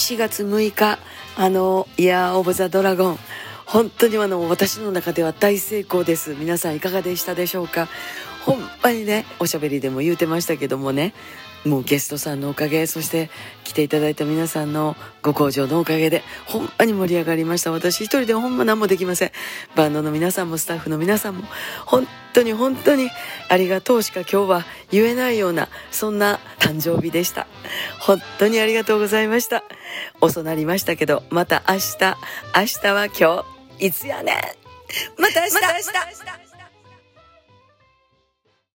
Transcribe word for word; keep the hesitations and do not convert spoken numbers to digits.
しがつむいか、あのイヤーオブザドラゴン、本当にあの私の中では大成功です。皆さんいかがでしたでしょうか。ほんまにね、おしゃべりでも言うてましたけどもね、もうゲストさんのおかげ、そして来ていただいた皆さんのご好評のおかげでほんまに盛り上がりました。私一人でほんま何もできません。バンドの皆さんもスタッフの皆さんも本当に本当にありがとうしか今日は言えないような、そんな誕生日でした。本当にありがとうございました。遅なりましたけど、また明日、明日は今日いつやねん、また明日、また明日